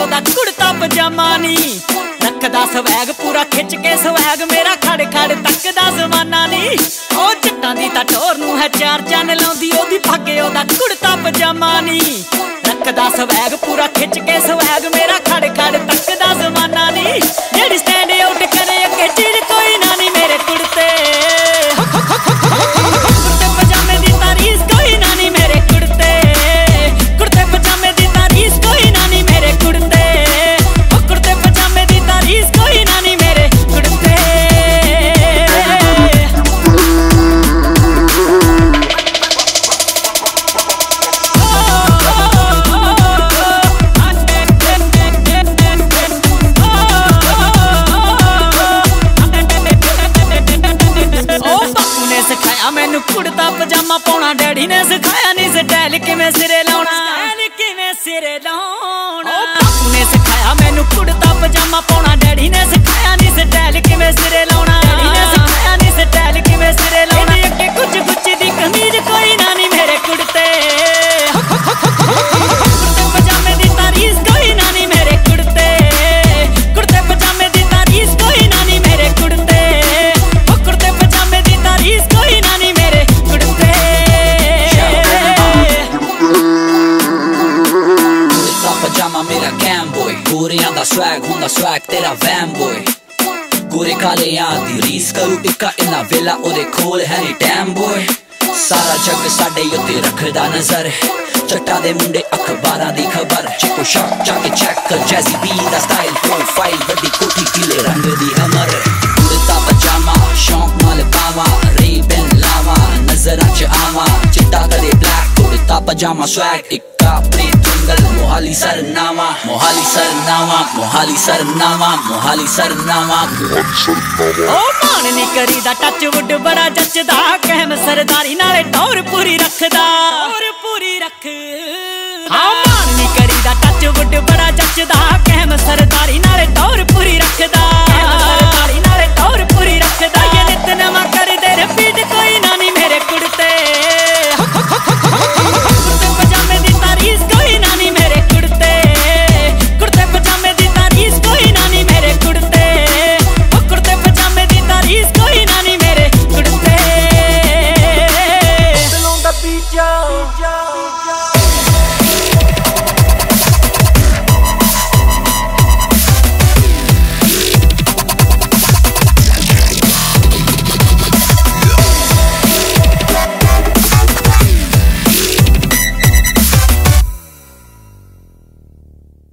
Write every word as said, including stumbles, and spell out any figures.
ओदा कुड़ता पजामा नी रखदा स्वैग पूरा खिच के स्वैग मेरा खड़ खड़ तकदा जमाना नी ओ जट्टां दी तां टोर नूं है चार चैन लाउंदी ओदी पग ओदा कुड़ता पजामा नी रखदा स्वैग पूरा खिच के स्वैग मेरा खड़ खड़ तकदा जमाना नी जेड़ी स्टैंड आउट करे अगे चीज कोई ना नी मेरे कुड़ते कुड़ते पजामे दी तारीफ कोई ना नी मेरे कुड़ते कुड़ते पजामे दी तारीफ कोई ना नी मेरे कुड़ते कुड़ते पजामे दी तारीफ कोई ना नी मेरे कुड़ते मैनू कुड़ता पजामा पाउणा डैडी ने सिखाया नी स्टाइल किवें सिरे लाउणा स्टाइल किवें सिरे लाउणा बापू ने सिखाया मैनू कुड़ता पजामा पाउणा डैडी ने सिखाया नी स्टाइल किवें सिरे लाउणा डैडी ने सिखाया नी स्टाइल किवें सिरे लाउणा अगे कुछ गुच्ची दी कमीज कोई ना नी मेरे कुड़ते कुड़ते पजामे दी तारीफ कोई ना नी मेरे कुड़ते कुड़ते पजामे दी तारीफ कोई ना नी मेरे कुड़ते कुड़ते पजामे दी तारीफ कोई ना नी मेरे कुड़ते कुड़ता पजामा मेरा कैम बॉय गोरियां दा स्वैग हुंदा स्वैग तेरा वैम बॉय गोरे काले दी रीस करू टिक्का इन्ना वेला ओदे खोल है नी टैम बॉय सारा जग साडे उत्ते रखदा नजर चट्टा दे मुंडे अखबारां दी खबर चिको शॉट जाके चेक कर जैसी बी दा स्टाइल प्रोफाइल बड़ी कोठी पीले रंग दी हमर कुड़ता पजामा शौक नाल पावा रेबन लावा नजरां च आवा चिट्टा कदे ब्लैक कुड़ता पजामा स्वैग इक्का प्रीत जंगल मोहाली सरनामा मोहाली सरनामा मोहाली सरनामा मोहाली सरनामा ओ मान नी करीदा टच वुड बड़ा जचदा कहम सरदारी नाले टौर पूरी रखदा टौर पूरी रख हाँ मान नी करीदा टच वुड बड़ा जचदा कहम सरदारी नाले टौर पूरी रखदा कहम सरदारी नाले टौर पूरी रखदा ये नित नवा